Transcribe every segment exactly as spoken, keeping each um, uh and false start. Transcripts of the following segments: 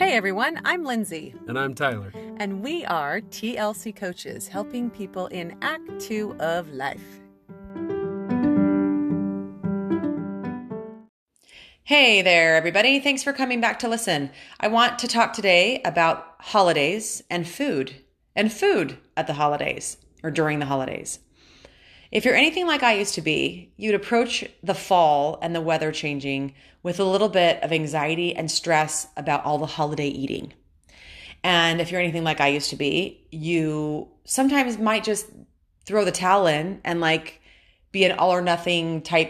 Hey everyone, I'm Lindsay. And I'm Tyler. And we are T L C Coaches, helping people in Act Two of life. Hey there, everybody. Thanks for coming back to listen. I want to talk today about holidays and food, and food at the holidays or during the holidays. If you're anything like I used to be, you'd approach the fall and the weather changing with a little bit of anxiety and stress about all the holiday eating. And if you're anything like I used to be, you sometimes might just throw the towel in and like be an all or nothing type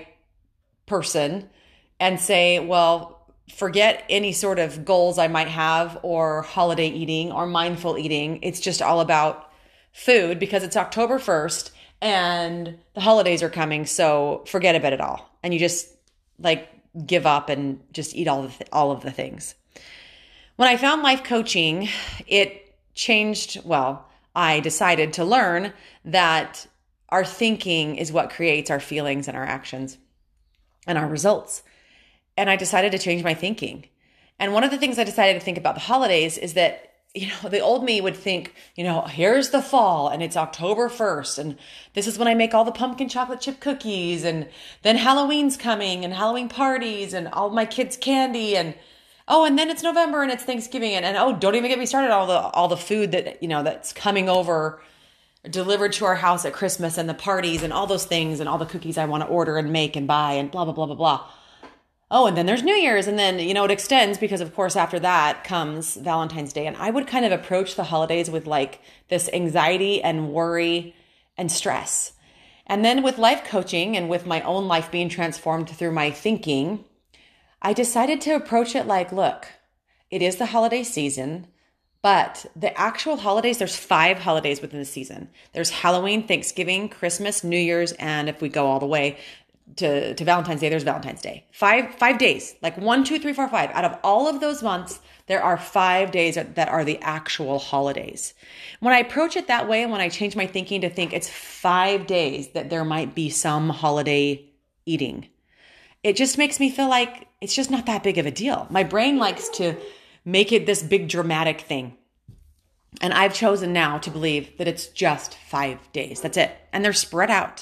person and say, well, forget any sort of goals I might have or holiday eating or mindful eating. It's just all about food because it's October first and the holidays are coming. So forget about it all. And you just like give up and just eat all the th- all of the things. When I found life coaching, it changed. Well, I decided to learn that our thinking is what creates our feelings and our actions and our results. And I decided to change my thinking. And one of the things I decided to think about the holidays is that, you know, the old me would think, you know, here's the fall and it's October first. And this is when I make all the pumpkin chocolate chip cookies. And then Halloween's coming and Halloween parties and all my kids' candy. And, oh, and then it's November and it's Thanksgiving. And, and oh, don't even get me started on all the, all the food that, you know, that's coming over, delivered to our house at Christmas and the parties and all those things and all the cookies I want to order and make and buy and blah, blah, blah, blah, blah. Oh, and then there's New Year's, and then, you know, it extends because, of course, after that comes Valentine's Day. And I would kind of approach the holidays with like this anxiety and worry and stress. And then with life coaching and with my own life being transformed through my thinking, I decided to approach it like, look, it is the holiday season, but the actual holidays, there's five holidays within the season. There's Halloween, Thanksgiving, Christmas, New Year's, and if we go all the way, To, to Valentine's Day, there's Valentine's Day. Five, five days, like one, two, three, four, five. Out of all of those months, there are five days that are the actual holidays. When I approach it that way, and when I change my thinking to think it's five days that there might be some holiday eating, it just makes me feel like it's just not that big of a deal. My brain likes to make it this big dramatic thing. And I've chosen now to believe that it's just five days. That's it. And they're spread out.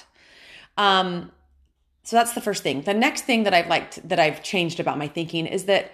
Um, So that's the first thing. The next thing that I've liked, that I've changed about my thinking is that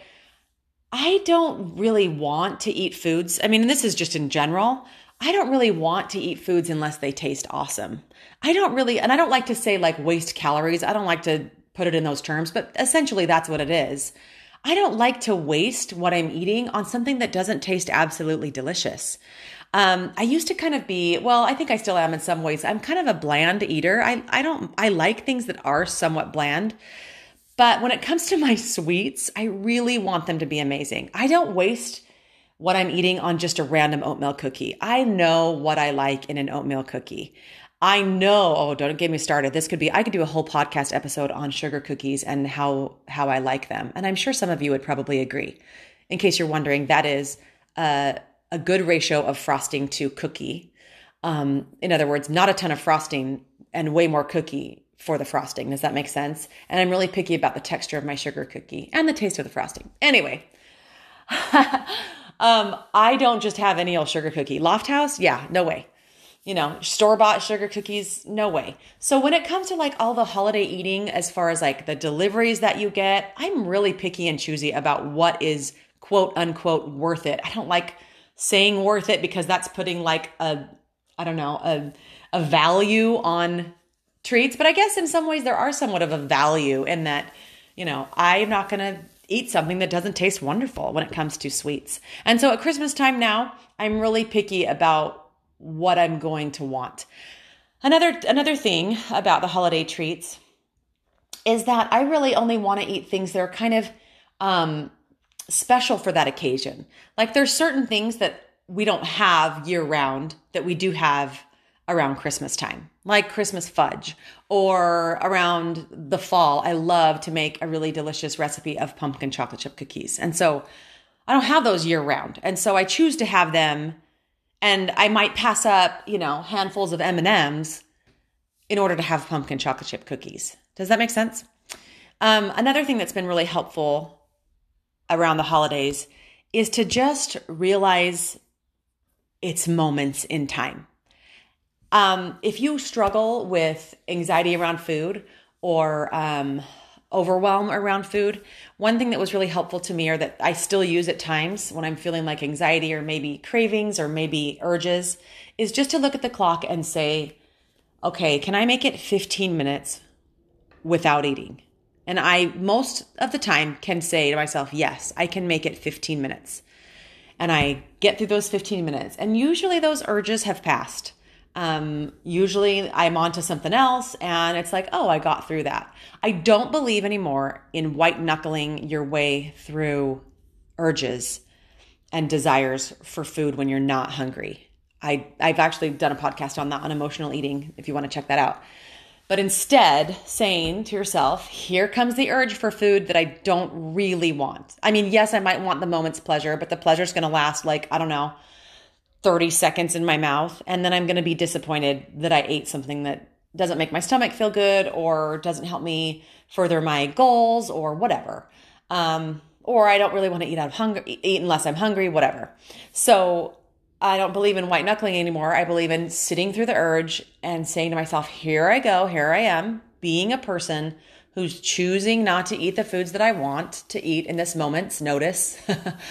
I don't really want to eat foods. I mean, this is just in general. I don't really want to eat foods unless they taste awesome. I don't really, and I don't like to say like waste calories. I don't like to put it in those terms, but essentially that's what it is. I don't like to waste what I'm eating on something that doesn't taste absolutely delicious. Um, I used to kind of be, well, I think I still am in some ways. I'm kind of a bland eater. I, I don't, I like things that are somewhat bland, but when it comes to my sweets, I really want them to be amazing. I don't waste what I'm eating on just a random oatmeal cookie. I know what I like in an oatmeal cookie. I know, oh, don't get me started. This could be, I could do a whole podcast episode on sugar cookies and how, how I like them. And I'm sure some of you would probably agree. In case you're wondering, that is, uh, a good ratio of frosting to cookie. Um, in other words, not a ton of frosting and way more cookie for the frosting. Does that make sense? And I'm really picky about the texture of my sugar cookie and the taste of the frosting. Anyway, um, I don't just have any old sugar cookie. Loft House? Yeah, no way. You know, store-bought sugar cookies? No way. So when it comes to like all the holiday eating, as far as like the deliveries that you get, I'm really picky and choosy about what is quote unquote worth it. I don't like saying worth it because that's putting like a, I don't know, a, a value on treats. But I guess in some ways there are somewhat of a value in that, you know, I'm not going to eat something that doesn't taste wonderful when it comes to sweets. And so at Christmas time now, I'm really picky about what I'm going to want. Another, another thing about the holiday treats is that I really only want to eat things that are kind of, um, special for that occasion. Like there's certain things that we don't have year round that we do have around Christmas time, like Christmas fudge, or around the fall. I love to make a really delicious recipe of pumpkin chocolate chip cookies. And so I don't have those year round. And so I choose to have them, and I might pass up, you know, handfuls of M and M's in order to have pumpkin chocolate chip cookies. Does that make sense? Um, another thing that's been really helpful around the holidays is to just realize it's moments in time. Um, if you struggle with anxiety around food or um, overwhelm around food, one thing that was really helpful to me, or that I still use at times when I'm feeling like anxiety or maybe cravings or maybe urges, is just to look at the clock and say, okay, can I make it fifteen minutes without eating? And I, most of the time, can say to myself, yes, I can make it fifteen minutes. And I get through those fifteen minutes. And usually those urges have passed. Um, usually I'm on to something else and it's like, oh, I got through that. I don't believe anymore in white knuckling your way through urges and desires for food when you're not hungry. I, I've actually done a podcast on that, on emotional eating, if you want to check that out. But instead saying to yourself, here comes the urge for food that I don't really want. I mean, yes, I might want the moment's pleasure, but the pleasure is going to last like, I don't know, thirty seconds in my mouth. And then I'm going to be disappointed that I ate something that doesn't make my stomach feel good or doesn't help me further my goals or whatever. Um, or I don't really want to eat out of hunger, eat unless I'm hungry, whatever. So I don't believe in white knuckling anymore. I believe in sitting through the urge and saying to myself, here I go, here I am, being a person who's choosing not to eat the foods that I want to eat in this moment's notice.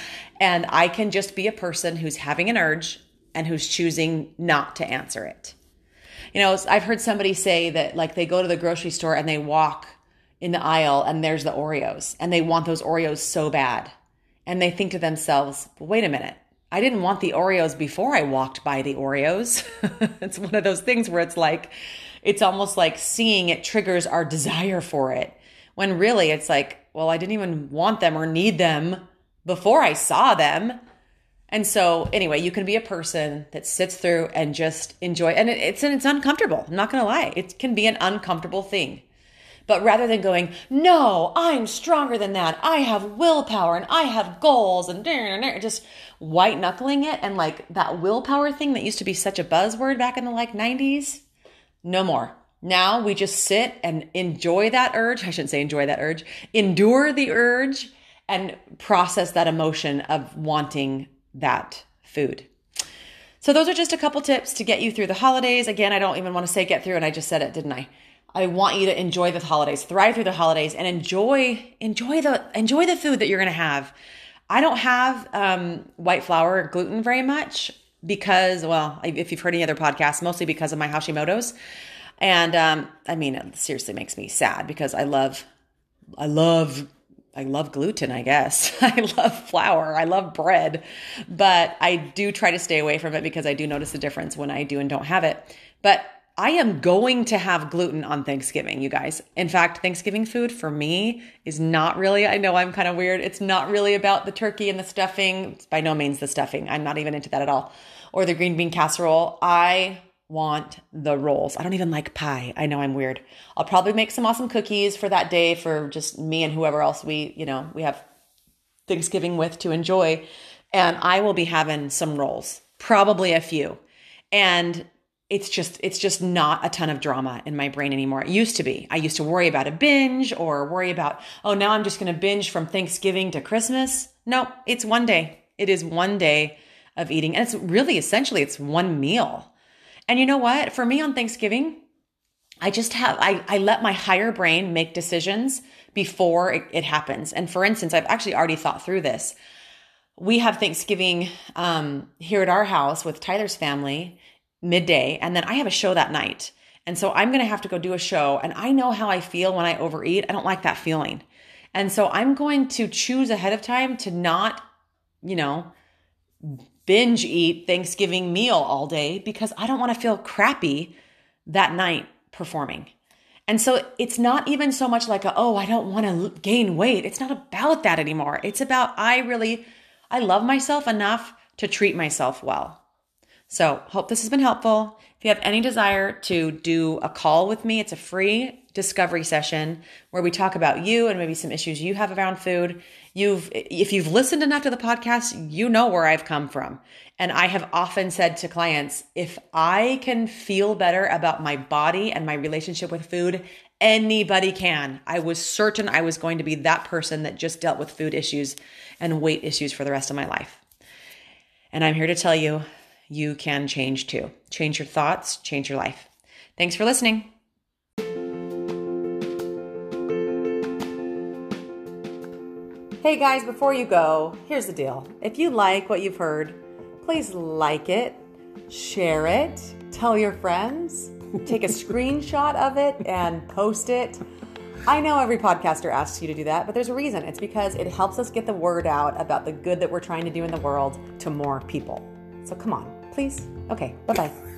And I can just be a person who's having an urge and who's choosing not to answer it. You know, I've heard somebody say that like they go to the grocery store and they walk in the aisle and there's the Oreos and they want those Oreos so bad. And they think to themselves, well, wait a minute. I didn't want the Oreos before I walked by the Oreos. It's one of those things where it's like, it's almost like seeing it triggers our desire for it. When really it's like, well, I didn't even want them or need them before I saw them. And so anyway, you can be a person that sits through and just enjoy. And it's, and it's uncomfortable. I'm not going to lie. It can be an uncomfortable thing. But rather than going, no, I'm stronger than that. I have willpower and I have goals and just white knuckling it. And like that willpower thing that used to be such a buzzword back in the like nineties, no more. Now we just sit and enjoy that urge. I shouldn't say enjoy that urge, endure the urge and process that emotion of wanting that food. So those are just a couple tips to get you through the holidays. Again, I don't even want to say get through, and I just said it, didn't I? I want you to enjoy the holidays, thrive through the holidays, and enjoy enjoy the enjoy the food that you're going to have. I don't have um, white flour or gluten very much because, well, if you've heard any other podcasts, mostly because of my Hashimoto's. And um, I mean, it seriously makes me sad because I love, I love, I love gluten, I guess. I love flour. I love bread, but I do try to stay away from it because I do notice the difference when I do and don't have it. But I am going to have gluten on Thanksgiving, you guys. In fact, Thanksgiving food for me is not really, I know I'm kind of weird. It's not really about the turkey and the stuffing. It's by no means the stuffing. I'm not even into that at all. Or the green bean casserole. I want the rolls. I don't even like pie. I know I'm weird. I'll probably make some awesome cookies for that day for just me and whoever else we, you know, we have Thanksgiving with to enjoy. And I will be having some rolls, probably a few. And it's just, it's just not a ton of drama in my brain anymore. It used to be. I used to worry about a binge or worry about, oh, now I'm just going to binge from Thanksgiving to Christmas. No, it's one day. It is one day of eating. And it's really essentially, it's one meal. And you know what? For me on Thanksgiving, I just have, I, I let my higher brain make decisions before it, it happens. And for instance, I've actually already thought through this. We have Thanksgiving um, here at our house with Tyler's family midday, and then I have a show that night. And so I'm going to have to go do a show, and I know how I feel when I overeat. I don't like that feeling. And so I'm going to choose ahead of time to not, you know, binge eat Thanksgiving meal all day because I don't want to feel crappy that night performing. And so it's not even so much like, a, oh, I don't want to gain weight. It's not about that anymore. It's about, I really, I love myself enough to treat myself well. So hope this has been helpful. If you have any desire to do a call with me, it's a free discovery session where we talk about you and maybe some issues you have around food. You've, if you've listened enough to the podcast, you know where I've come from. And I have often said to clients, if I can feel better about my body and my relationship with food anybody can. I was certain I was going to be that person that just dealt with food issues and weight issues for the rest of my life. And I'm here to tell you, you can change too. Change your thoughts, change your life. Thanks for listening. Hey guys, before you go, here's the deal. If you like what you've heard, please like it, share it, tell your friends, take a screenshot of it and post it. I know every podcaster asks you to do that, but there's a reason. It's because it helps us get the word out about the good that we're trying to do in the world to more people. So come on, please. Okay, bye-bye.